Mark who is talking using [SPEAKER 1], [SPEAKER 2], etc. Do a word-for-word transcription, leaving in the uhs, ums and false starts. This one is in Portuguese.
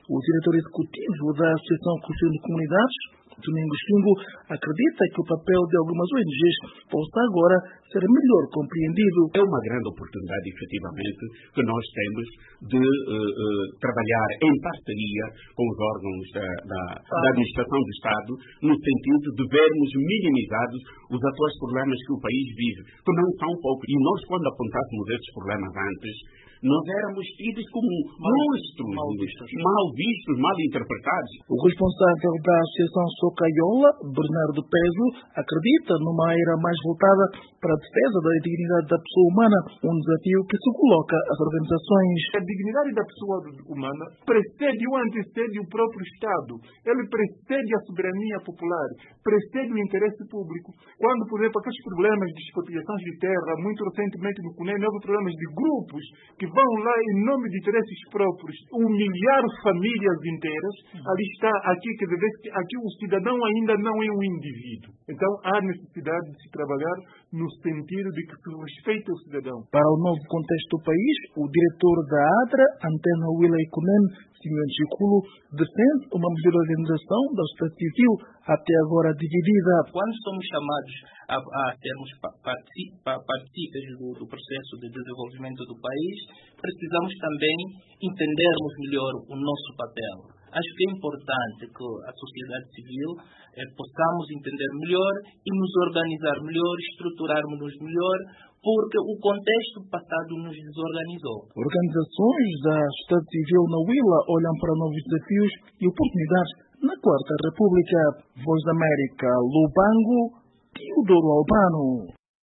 [SPEAKER 1] O diretor executivo da Associação Conselho de Comunidades, Domingos Xingo, acredita que o papel de algumas O N Gs possa agora ser melhor compreendido.
[SPEAKER 2] É uma grande oportunidade, efetivamente, que nós temos de uh, uh, trabalhar em parceria com os órgãos da, da, da administração do Estado, no sentido de vermos minimizados os atuais problemas que o país vive, que não são poucos. E nós, quando apontássemos esses problemas antes, nós éramos tidos como monstros, mal vistos, mal, vistos, mal interpretados.
[SPEAKER 1] O responsável da Associação Socaiola, Bernardo Peso, acredita numa era mais voltada para a defesa da dignidade da pessoa humana, um desafio que se coloca às organizações.
[SPEAKER 3] A dignidade da pessoa humana precede ou antecede o próprio Estado. Ele precede a soberania popular, precede o interesse público. Quando, por exemplo, aqueles problemas de expropriações de terra, muito recentemente no Cunene, houve problemas de grupos que vão lá em nome de interesses próprios, humilhar famílias inteiras. Ali está, aqui, quer dizer, aqui o cidadão ainda não é um indivíduo. Então há necessidade de se trabalhar no sentido de que se respeite o cidadão.
[SPEAKER 1] Para o novo contexto do país, o diretor da ADRA, Antena Willa Ikunen, Simeon Chiculo, defende uma melhor organização da sociedade civil, até agora dividida.
[SPEAKER 4] Quando somos chamados a, a sermos partícipes do, do processo de desenvolvimento do país, precisamos também entendermos melhor o nosso papel. Acho que é importante que a sociedade civil eh, possamos entender melhor e nos organizar melhor, estruturarmos-nos melhor, porque o contexto passado nos desorganizou.
[SPEAKER 1] Organizações da sociedade civil na Willa olham para novos desafios e oportunidades na Quarta República. Voz da América, Lubango, Teodoro Albano.